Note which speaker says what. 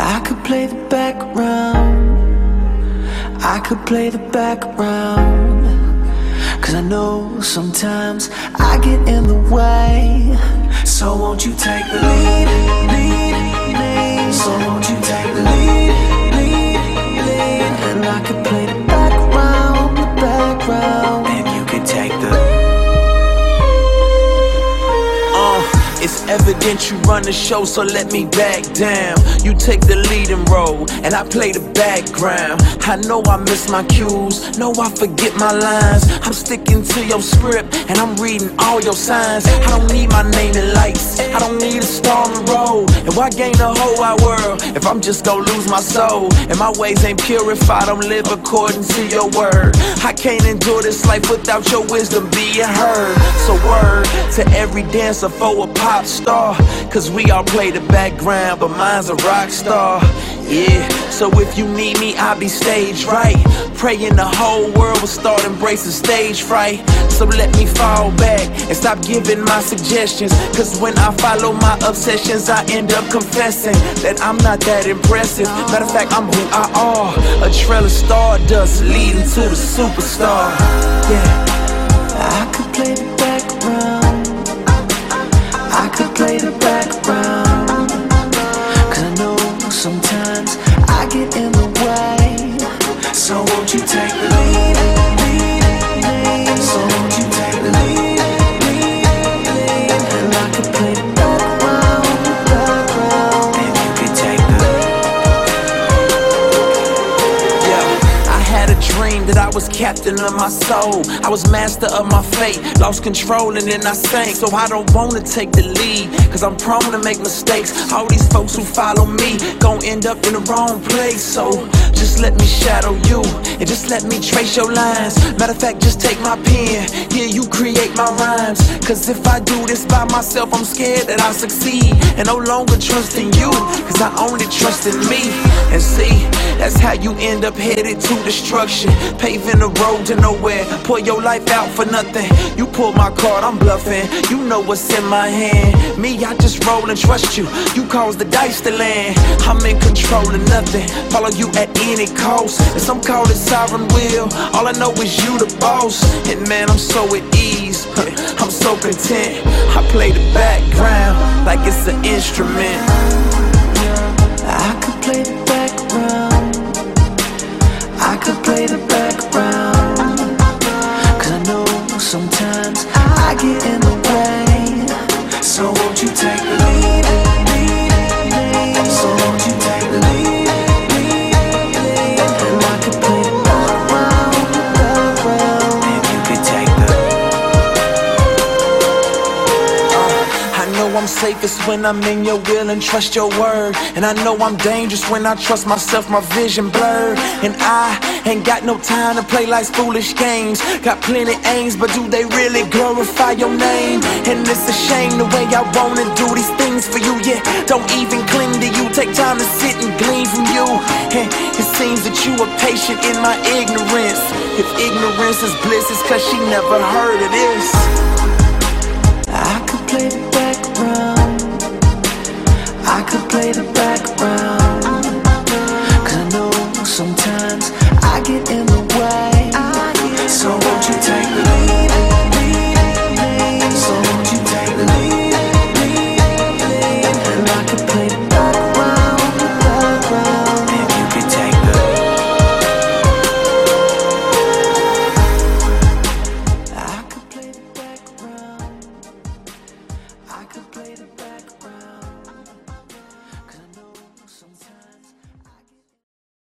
Speaker 1: I could play the background, I could play the background, 'cause I know sometimes I get in the way. So won't you take the lead, lead, lead. So won't you take the lead, lead, lead. And I could play the background, and you could take the
Speaker 2: It's evident you run the show, so let me back down. You take the leading role, and I play the background. I know I miss my cues, know I forget my lines. I'm sticking to your script, and I'm reading all your signs. I don't need my name in lights, I don't need a star on the road. And why gain the whole wide world if I'm just gonna lose my soul? And my ways ain't pure if I don't live according to your word. I can't endure this life without your wisdom being heard. So word to every dancer for a pop star, 'cause we all play the background, but mine's a rock star. Yeah, so if you need me, I'll be stage right. Praying the whole world will start embracing stage fright. So let me fall back and stop giving my suggestions, 'cause when I follow my obsessions, I end up confessing that I'm not that impressive. Matter of fact, I'm who I are, a trail of stardust leading to the superstar.
Speaker 1: Yeah, I could play the background, I could play the background, 'cause I know sometimes I get in the way. So won't you take the lead, lead, lead. So won't you take the lead, lead, lead. And I could play the background, and you could take the
Speaker 2: I had a dream that I was captain of my soul, I was master of my fate, lost control and then I sank. So I don't wanna take the lead, 'cause I'm prone to make mistakes. All these folks who follow me gon' end up in the wrong place. So just let me shadow you, and just let me trace your lines. Matter of fact, just take my pen, here you create my rhymes. 'Cause if I do this by myself, I'm scared that I'll succeed, and no longer trust in you, 'cause I only trust in me. And see, that's how you end up headed to destruction, paving the road to nowhere, pour your life out for nothing. You pull my card, I'm bluffing, you know what's in my hand. Me, I just roll and trust you, you cause the dice to land. I'm in control of nothing, follow you at any cost. And some call it sovereign will, all I know is you the boss. And man, I'm so at ease, I'm so content. I play the background like it's an instrument.
Speaker 1: I could play the background, I could play the background, 'cause I know sometimes I get in the way. So won't you take the lead, lead, lead. So won't you take the lead, lead, lead. And I could play the background, and you could take the
Speaker 2: I know I'm safest when I'm in your will and trust your word. And I know I'm dangerous when I trust myself, my vision blurred. And I ain't got no time to play life's foolish games. Got plenty aims, but do they really glorify your name? And it's a shame the way I wanna do these things for you. Yeah, don't even cling to you, take time to sit and glean from you. And it seems that you are patient in my ignorance. If ignorance is bliss, it's 'cause she never heard of this.
Speaker 1: I could play the